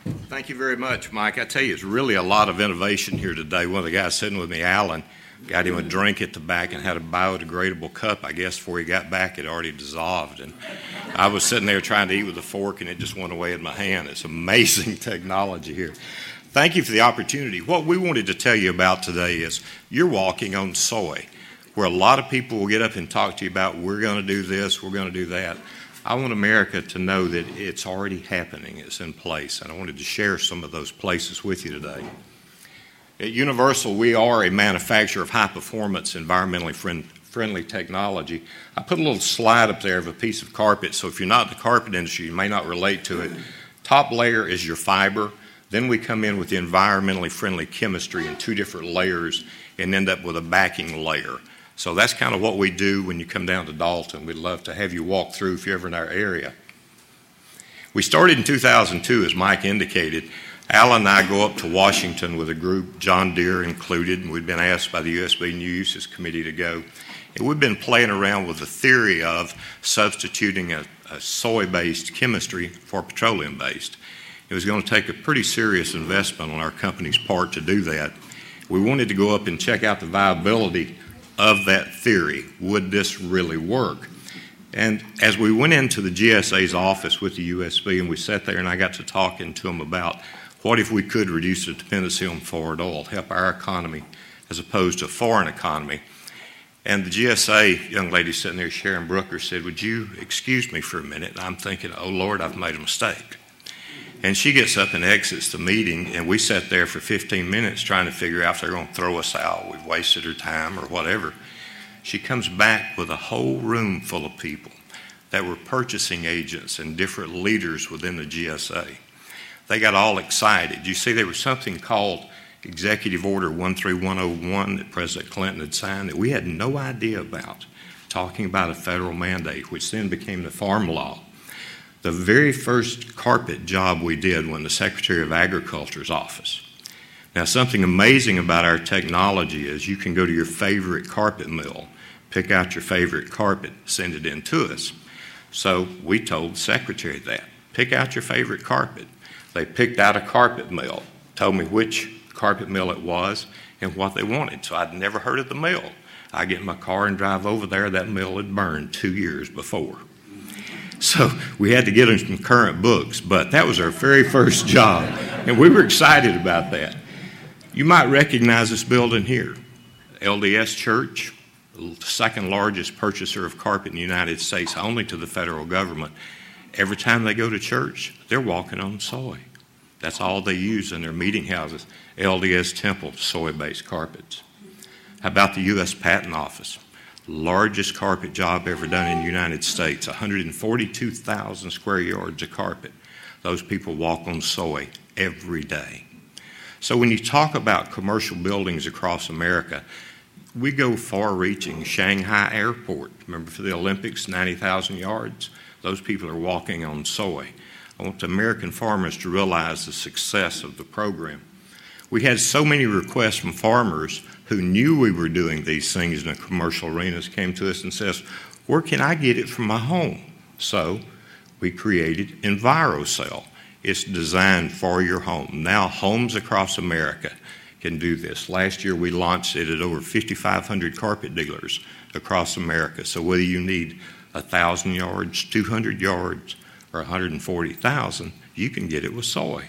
Thank you very much, Mike. I tell you, it's really a lot of innovation here today. One of the guys sitting with me, Alan, got him a drink at the back and had a biodegradable cup. I guess before he got back, it already dissolved. And I was sitting there trying to eat with a fork, and it just went away in my hand. It's amazing technology here. Thank you for the opportunity. What we wanted to tell you about today is you're walking on soy, where a lot of people will get up and talk to you about, we're going to do this, we're going to do that. I want America to know that it's already happening, it's in place, and I wanted to share some of those places with you today. At Universal, we are a manufacturer of high-performance, environmentally friendly technology. I put a little slide up there of a piece of carpet, so if you're not in the carpet industry, you may not relate to it. Top layer is your fiber. Then we come in with the environmentally friendly chemistry in two different layers and end up with a backing layer. So that's kind of what we do when you come down to Dalton. We'd love to have you walk through if you're ever in our area. We started in 2002, as Mike indicated. Alan and I go up to Washington with a group, John Deere included, and we've been asked by the USB New Uses Committee to go. And we've been playing around with the theory of substituting a soy-based chemistry for petroleum-based. It was going to take a pretty serious investment on our company's part to do that. We wanted to go up and check out the viability of that theory. Would this really work? And as we went into the GSA's office with the USB and we sat there and I got to talking to them about what if we could reduce the dependency on foreign oil, help our economy as opposed to a foreign economy. And the GSA young lady sitting there, Sharon Brooker, said, would you excuse me for a minute? And I'm thinking, oh Lord, I've made a mistake. And she gets up and exits the meeting, and we sat there for 15 minutes trying to figure out if they're going to throw us out, we've wasted her time or whatever. She comes back with a whole room full of people that were purchasing agents and different leaders within the GSA. They got all excited. You see, there was something called Executive Order 13101 that President Clinton had signed that we had no idea about, talking about a federal mandate, which then became the Farm Law. The very first carpet job we did was in the Secretary of Agriculture's office. Now, something amazing about our technology is you can go to your favorite carpet mill, pick out your favorite carpet, send it in to us. So we told the secretary that. Pick out your favorite carpet. They picked out a carpet mill, told me which carpet mill it was and what they wanted. So I'd never heard of the mill. I get in my car and drive over there. That mill had burned 2 years before. So we had to get them some current books, but that was our very first job, and we were excited about that. You might recognize this building here, LDS Church, the second largest purchaser of carpet in the United States, only to the federal government. Every time they go to church, they're walking on soy. That's all they use in their meeting houses. LDS Temple, soy-based carpets. How about the U.S. Patent Office? Largest carpet job ever done in the United States, 142,000 square yards of carpet. Those people walk on soy every day. So when you talk about commercial buildings across America, we go far-reaching. Shanghai Airport, remember for the Olympics, 90,000 yards? Those people are walking on soy. I want the American farmers to realize the success of the program. We had so many requests from farmers who knew we were doing these things in the commercial arenas, came to us and says, where can I get it from my home? So we created EnviroCell. It's designed for your home. Now homes across America can do this. Last year we launched it at over 5,500 carpet dealers across America. So whether you need 1,000 yards, 200 yards, or 140,000, you can get it with soy.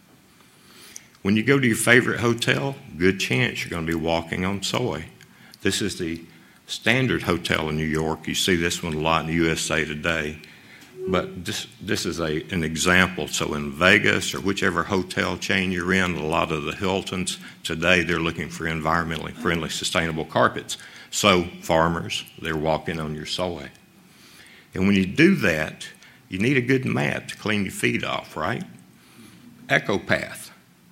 When you go to your favorite hotel, good chance you're going to be walking on soy. This is the Standard Hotel in New York. You see this one a lot in the USA Today. But this is an example. So in Vegas or whichever hotel chain you're in, a lot of the Hiltons, today they're looking for environmentally friendly, sustainable carpets. So farmers, they're walking on your soy. And when you do that, you need a good mat to clean your feet off, right? EcoPath.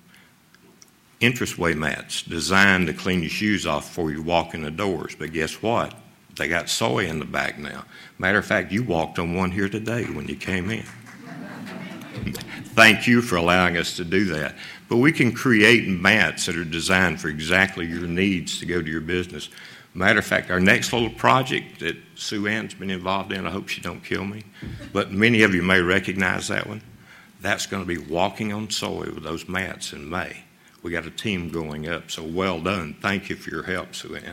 Entranceway mats designed to clean your shoes off before you walk in the doors. But guess what? They got soy in the back now. Matter of fact, you walked on one here today when you came in. Thank you for allowing us to do that. But we can create mats that are designed for exactly your needs to go to your business. Matter of fact, our next little project that Sue Ann's been involved in, I hope she don't kill me, but many of you may recognize that one. That's going to be walking on soy with those mats in May. We got a team going up, so well done. Thank you for your help, Sue Ann.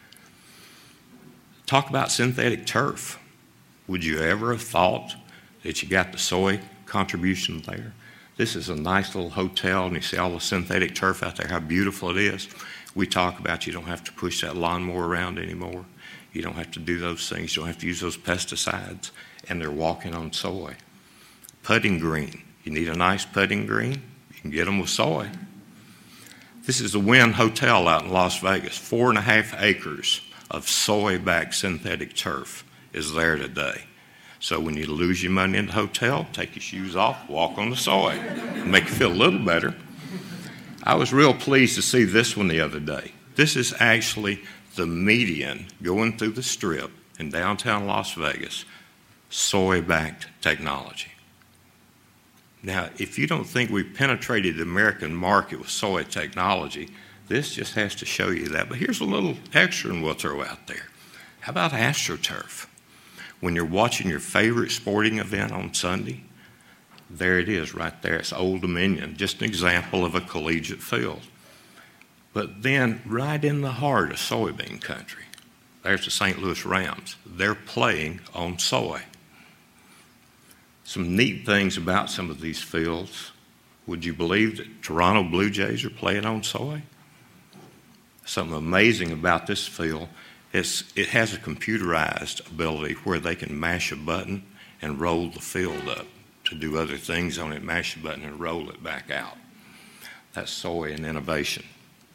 Talk about synthetic turf. Would you ever have thought that you got the soy contribution there? This is a nice little hotel, and you see all the synthetic turf out there, how beautiful it is. We talk about you don't have to push that lawnmower around anymore. You don't have to do those things. You don't have to use those pesticides, and they're walking on soy. Putting green. You need a nice putting green? You can get them with soy. This is the Wynn Hotel out in Las Vegas. 4.5 acres of soy-backed synthetic turf is there today. So when you lose your money in the hotel, take your shoes off, walk on the soy. Make you feel a little better. I was real pleased to see this one the other day. This is actually the median going through the Strip in downtown Las Vegas, soy-backed technology. Now, if you don't think we've penetrated the American market with soy technology, this just has to show you that. But here's a little extra and we'll throw out there. How about AstroTurf? When you're watching your favorite sporting event on Sunday, there it is right there. It's Old Dominion, just an example of a collegiate field. But then right in the heart of soybean country, there's the St. Louis Rams. They're playing on soy. Some neat things about some of these fields. Would you believe that Toronto Blue Jays are playing on soy? Something amazing about this field is it has a computerized ability where they can mash a button and roll the field up to do other things on it, mash a button and roll it back out. That's soy and innovation.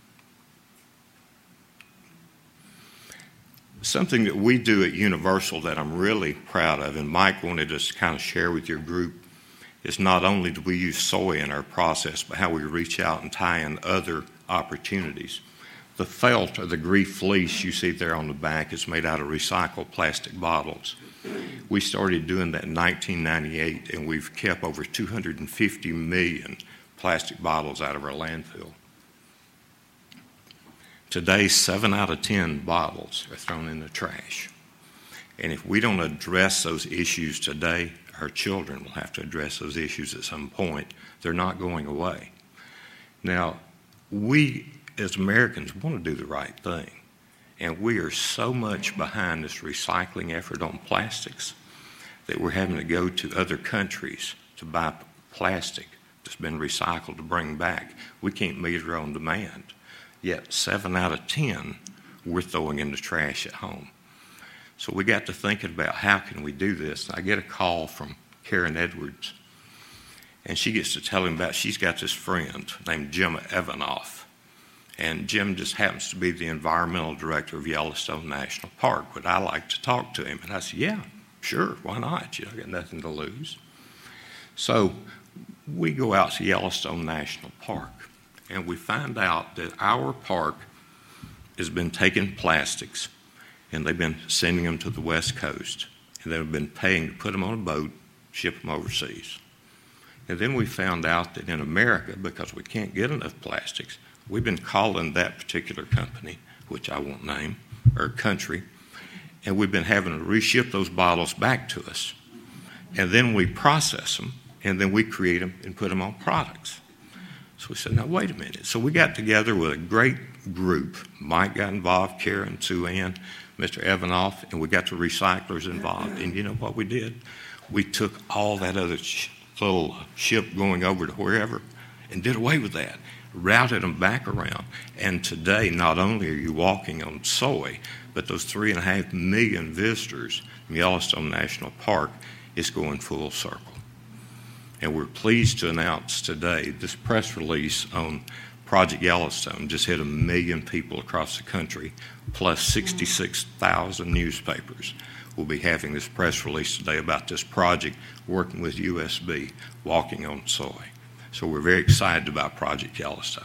Something that we do at Universal that I'm really proud of, and Mike wanted us to kind of share with your group, is not only do we use soy in our process, but how we reach out and tie in other opportunities. The felt or the Grief fleece you see there on the back is made out of recycled plastic bottles. We started doing that in 1998, and we've kept over 250 million plastic bottles out of our landfill. Today, 7 out of 10 bottles are thrown in the trash. And if we don't address those issues today, our children will have to address those issues at some point. They're not going away. Now, we as Americans want to do the right thing. And we are so much behind this recycling effort on plastics that we're having to go to other countries to buy plastic that's been recycled to bring back. We can't meet our own demand. Yet 7 out of 10 we're throwing in the trash at home. So we got to thinking about how can we do this. I get a call from Karen Edwards, and she gets to tell him about she's got this friend named Jim Evanoff. And Jim just happens to be the environmental director of Yellowstone National Park. Would I like to talk to him? And I said, yeah, sure, why not? You know, I got nothing to lose. So we go out to Yellowstone National Park, and we find out that our park has been taking plastics, and they've been sending them to the West Coast, and they've been paying to put them on a boat, ship them overseas. And then we found out that in America, because we can't get enough plastics, we've been calling that particular company, which I won't name, or country, and we've been having to reship those bottles back to us. And then we process them, and then we create them and put them on products. So we said, now wait a minute. So we got together with a great group. Mike got involved, Karen, Sue Ann, Mr. Evanoff, and we got the recyclers involved. And you know what we did? We took all that other little ship going over to wherever and did away with that, routed them back around. And today, not only are you walking on soy, but those 3.5 million visitors in Yellowstone National Park is going full circle. And we're pleased to announce today this press release on Project Yellowstone just hit 1 million people across the country, plus 66,000 newspapers will be having this press release today about this project working with USB, walking on soy. So we're very excited about Project Yellowstone.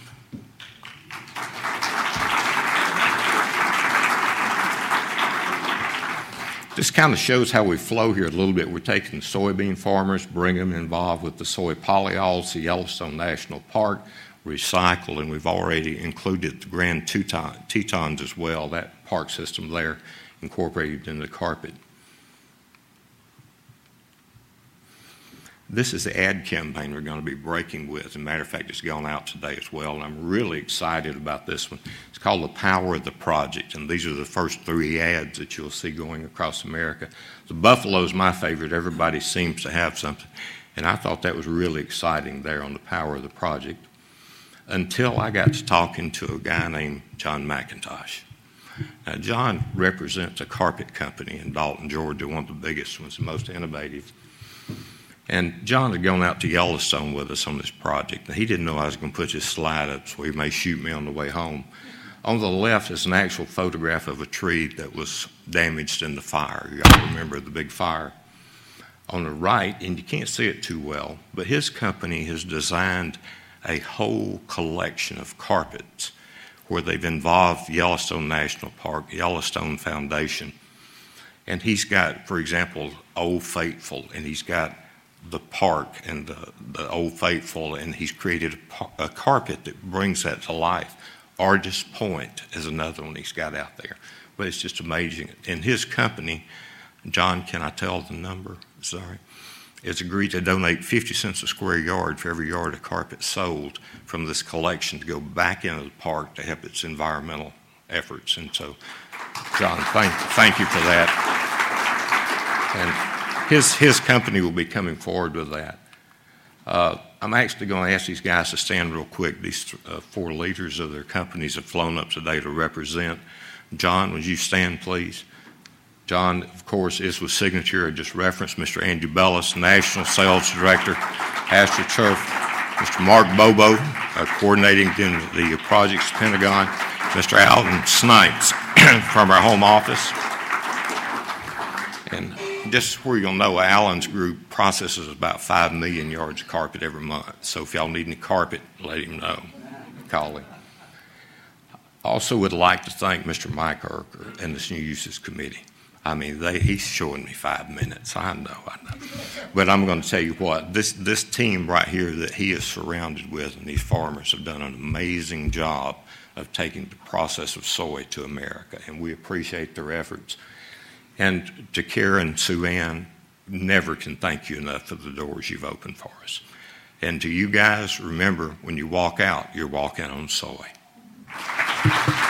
This kind of shows how we flow here a little bit. We're taking soybean farmers, bring them involved with the soy polyols, the Yellowstone National Park, recycle, and we've already included the Grand Tetons as well, that park system there incorporated in the carpet. This is the ad campaign we're going to be breaking with. As a matter of fact, it's gone out today as well, and I'm really excited about this one. It's called The Power of the Project, and these are the first 3 ads that you'll see going across America. The buffalo is my favorite. Everybody seems to have something, and I thought that was really exciting there on The Power of the Project until I got to talking to a guy named John McIntosh. Now, John represents a carpet company in Dalton, Georgia, one of the biggest ones, the most innovative. And John had gone out to Yellowstone with us on this project, and he didn't know I was going to put this slide up, so he may shoot me on the way home. On the left is an actual photograph of a tree that was damaged in the fire. You all remember the big fire. On the right, and you can't see it too well, but his company has designed a whole collection of carpets where they've involved Yellowstone National Park, Yellowstone Foundation. And he's got, for example, Old Faithful, and he's got the park and the Old Faithful, and he's created a carpet that brings that to life. Artist Point is another one he's got out there. But it's just amazing. And his company, John, can I tell the number? Sorry. Has agreed to donate 50 cents a square yard for every yard of carpet sold from this collection to go back into the park to help its environmental efforts. And so, John, thank you for that. And his company will be coming forward with that. I'm actually going to ask these guys to stand real quick. These 4 leaders of their companies have flown up today to represent. John, would you stand, please? John, of course, is with Signature. I just referenced Mr. Andrew Bellis, National Sales Director, AstroTurf. Mr. Mark Bobo, coordinating the projects at Pentagon. Mr. Alden Snipes from our home office. And just where you'll know, Alan's group processes about 5 million yards of carpet every month. So if y'all need any carpet, let him know. Call him. Also would like to thank Mr. Mike Erker and this New Uses Committee. I mean, he's showing me 5 minutes. I know. But I'm going to tell you what, this team right here that he is surrounded with and these farmers have done an amazing job of taking the process of soy to America, and we appreciate their efforts. And to Karen and Sue Ann, never can thank you enough for the doors you've opened for us. And to you guys, remember, when you walk out, you're walking on soy.